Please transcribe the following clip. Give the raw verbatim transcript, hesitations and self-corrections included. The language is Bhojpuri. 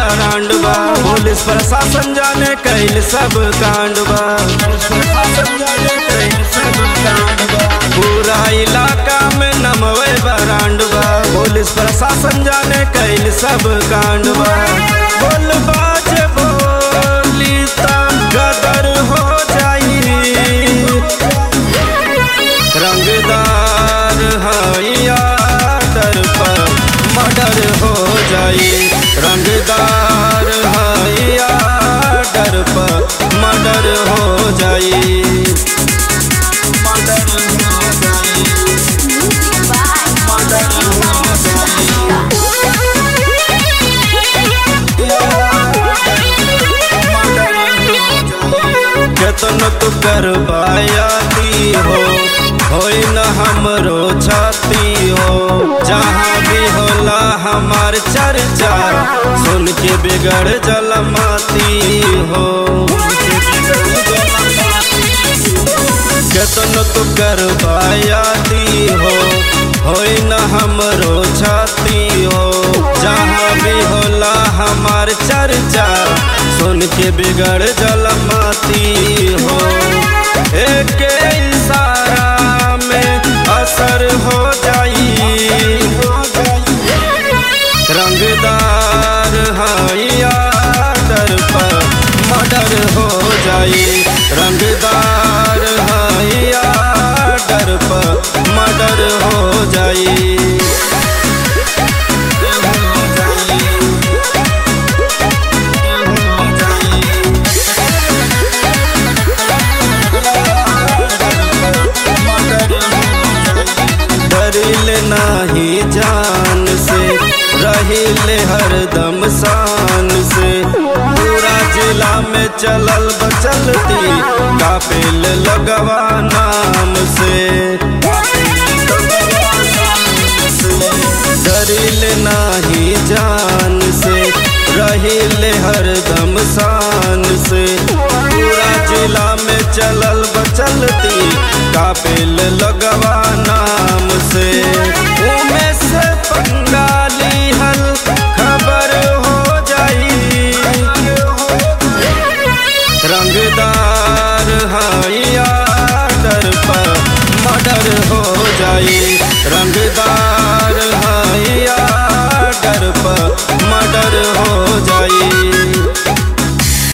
बरांड बा। पुलिस प्रशासन जाने कैल सब कांड बा। पूरा इलाका में नमवे बरांड बा। पुलिस प्रशासन जाने कैल सब कांड बा। बोल बाज बोली ता गदर हो जाई। रंगदार हैया डर पर मर्डर हो जाई। रंगदार हैया डर पर मर्डर हो जाई। जतन तू करवायाती हो होई न हमरो छाती हो। जहाँ भी होला हमार चर्चा सुन के बिगड़ जलमाती हो। जतन तू करवायाती हो होई न हमरो छाती हो। जहाँ भी होला हमार चर्चा सुन के बिगड़ जलमाती हो। एक इशारा में असर हो जाई। रंगदार हैया डर पर मर्डर हो जाई। रंगदार हैया डर पर मर्डर हो जाई। डरिल नाही जान से रहिले हरदम शान से। पूरा जिला में चलल बचलती कापिल लगवा नाम से। डरिल नाही जान से रहिले हरदम शान से। पूरा जिला में चलल बचलती कापिल लगवा